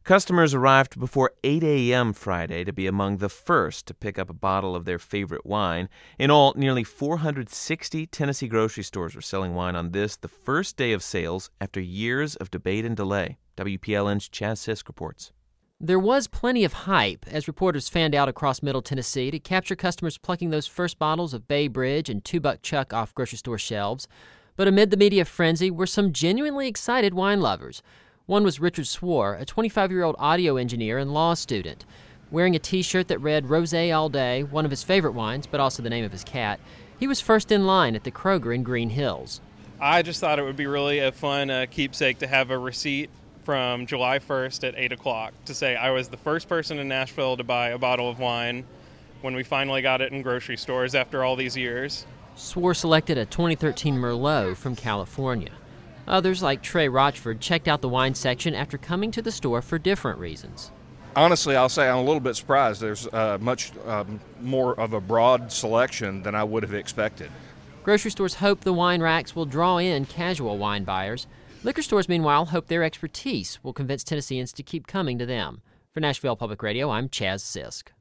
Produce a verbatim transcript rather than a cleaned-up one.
Customers arrived before eight a.m. Friday to be among the first to pick up a bottle of their favorite wine. In all, nearly four hundred sixty Tennessee grocery stores were selling wine on this, the first day of sales after years of debate and delay. W P L N's Chaz Sisk reports. There was plenty of hype as reporters fanned out across Middle Tennessee to capture customers plucking those first bottles of Bay Bridge and Two Buck Chuck off grocery store shelves. But amid the media frenzy were some genuinely excited wine lovers. One was Richard Swore, a twenty-five-year-old audio engineer and law student. Wearing a T-shirt that read Rosé All Day, one of his favorite wines, but also the name of his cat, he was first in line at the Kroger in Green Hills. I just thought it would be really a fun uh, keepsake to have a receipt from July first at eight o'clock to say I was the first person in Nashville to buy a bottle of wine when we finally got it in grocery stores after all these years. Swore selected a twenty thirteen Merlot from California. Others, like Trey Rochford, checked out the wine section after coming to the store for different reasons. Honestly, I'll say I'm a little bit surprised. There's uh, much um, more of a broad selection than I would have expected. Grocery stores hope the wine racks will draw in casual wine buyers. Liquor stores, meanwhile, hope their expertise will convince Tennesseans to keep coming to them. For Nashville Public Radio, I'm Chaz Sisk.